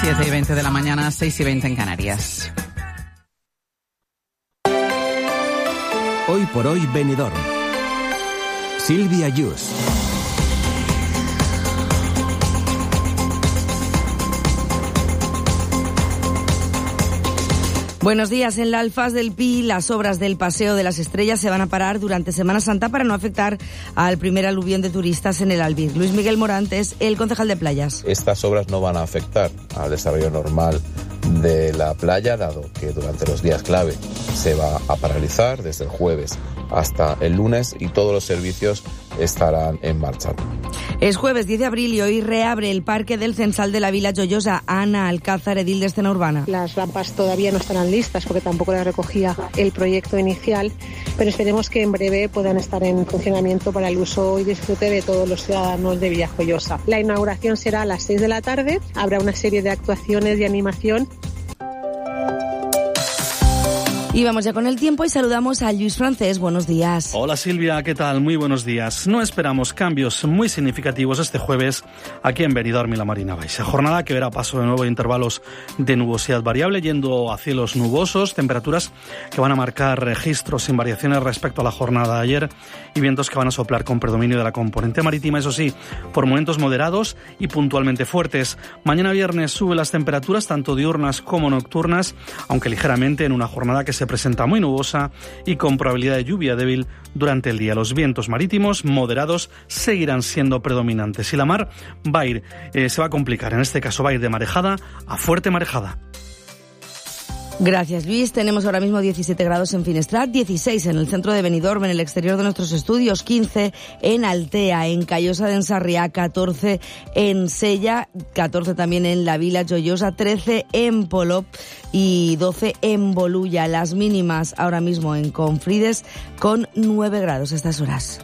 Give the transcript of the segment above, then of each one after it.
7:20 de la mañana, 6:20 en Canarias. Hoy por hoy Benidorm. Silvia Yus. Buenos días. En la Alfaz del Pi, las obras del Paseo de las Estrellas se van a parar durante Semana Santa para no afectar al primer aluvión de turistas en el Albir. Luis Miguel Morant es el concejal de playas. Estas obras no van a afectar al desarrollo normal de la playa, dado que durante los días clave se va a paralizar desde el jueves hasta el lunes y todos los servicios estarán en marcha. Es jueves 10 de abril y hoy reabre el Parque del Censal de la Vila Joyosa. Ana Alcázar, edil de Escena Urbana. Las rampas todavía no estarán listas porque tampoco las recogía el proyecto inicial, pero esperemos que en breve puedan estar en funcionamiento para el uso y disfrute de todos los ciudadanos de Villa Joyosa. La inauguración será a las 6 de la tarde, habrá una serie de actuaciones y animación. Y vamos ya con el tiempo y saludamos a Luis Francés. Buenos días. Hola Silvia, ¿qué tal? Muy buenos días. No esperamos cambios muy significativos este jueves aquí en Benidorm y la Marina Baixa. Jornada que verá paso de nuevo de intervalos de nubosidad variable yendo a cielos nubosos, temperaturas que van a marcar registros sin variaciones respecto a la jornada de ayer y vientos que van a soplar con predominio de la componente marítima, eso sí, por momentos moderados y puntualmente fuertes. Mañana viernes suben las temperaturas tanto diurnas como nocturnas, aunque ligeramente en una jornada que se presenta muy nubosa y con probabilidad de lluvia débil durante el día. Los vientos marítimos moderados seguirán siendo predominantes y la mar va a ir, se va a complicar. En este caso va a ir de marejada a fuerte marejada. Gracias, Luis. Tenemos ahora mismo 17 grados en Finestrat, 16 en el centro de Benidorm, en el exterior de nuestros estudios, 15 en Altea, en Callosa de Ensarriá, 14 en Sella, 14 también en la Vila Joyosa, 13 en Polop y 12 en Bolulla. Las mínimas ahora mismo en Confrides con 9 grados a estas horas.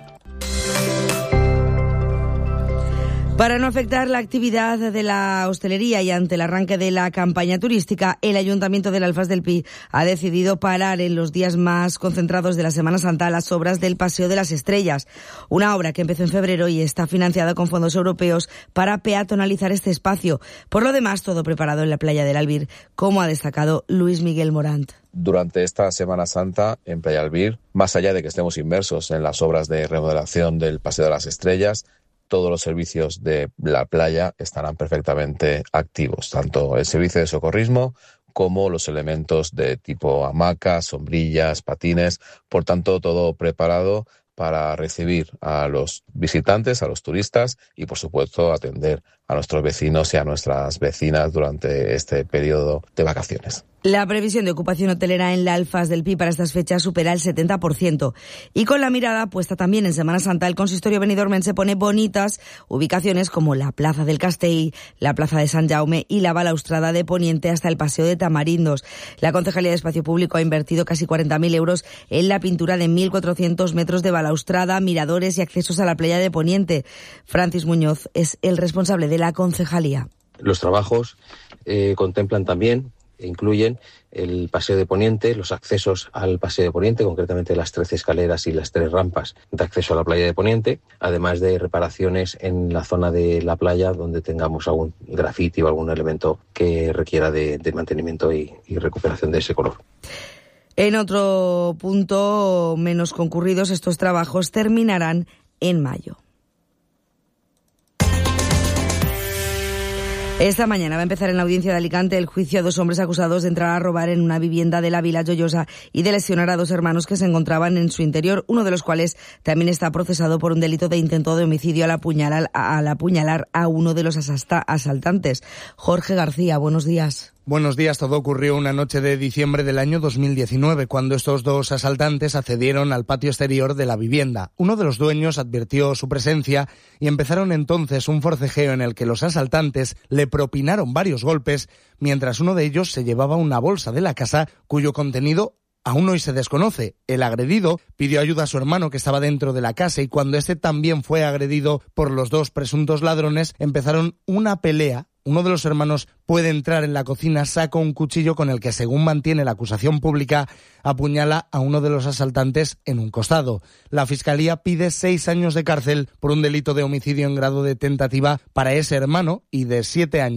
Para no afectar la actividad de la hostelería y ante el arranque de la campaña turística, el Ayuntamiento del Alfaz del Pi ha decidido parar en los días más concentrados de la Semana Santa las obras del Paseo de las Estrellas, una obra que empezó en febrero y está financiada con fondos europeos para peatonalizar este espacio. Por lo demás, todo preparado en la playa del Albir, como ha destacado Luis Miguel Morant. Durante esta Semana Santa en Playa Albir, más allá de que estemos inmersos en las obras de remodelación del Paseo de las Estrellas, todos los servicios de la playa estarán perfectamente activos, tanto el servicio de socorrismo como los elementos de tipo hamacas, sombrillas, patines, por tanto todo preparado para recibir a los visitantes, a los turistas y por supuesto atender a nuestros vecinos y a nuestras vecinas durante este periodo de vacaciones. La previsión de ocupación hotelera en la Alfaz del Pi para estas fechas supera el 70%. Y con la mirada puesta también en Semana Santa, el consistorio benidormense pone bonitas ubicaciones como la Plaza del Castell, la Plaza de Sant Jaume y la balaustrada de Poniente hasta el Paseo de Tamarindos. La Concejalía de Espacio Público ha invertido casi 40.000 euros en la pintura de 1.400 metros de balaustrada, miradores y accesos a la playa de Poniente. Francis Muñoz es el responsable de la concejalía. Los trabajos contemplan también incluyen el Paseo de Poniente, los accesos al Paseo de Poniente, concretamente las 13 escaleras y las 3 rampas de acceso a la playa de Poniente, además de reparaciones en la zona de la playa donde tengamos algún grafiti o algún elemento que requiera de mantenimiento y recuperación de ese color. En otro punto menos concurridos, estos trabajos terminarán en mayo. Esta mañana va a empezar en la audiencia de Alicante el juicio a 2 hombres acusados de entrar a robar en una vivienda de la Vila Joyosa y de lesionar a 2 hermanos que se encontraban en su interior, uno de los cuales también está procesado por un delito de intento de homicidio al apuñalar a uno de los asaltantes. Jorge García, buenos días. Buenos días. Todo ocurrió una noche de diciembre del año 2019, cuando estos 2 asaltantes accedieron al patio exterior de la vivienda. Uno de los dueños advirtió su presencia y empezaron entonces un forcejeo en el que los asaltantes le propinaron varios golpes, mientras uno de ellos se llevaba una bolsa de la casa cuyo contenido aún hoy se desconoce. El agredido pidió ayuda a su hermano que estaba dentro de la casa y cuando este también fue agredido por los 2 presuntos ladrones, empezaron una pelea. Uno de los hermanos puede entrar en la cocina, saca un cuchillo con el que, según mantiene la acusación pública, apuñala a uno de los asaltantes en un costado. La Fiscalía pide 6 años de cárcel por un delito de homicidio en grado de tentativa para ese hermano y de 7 años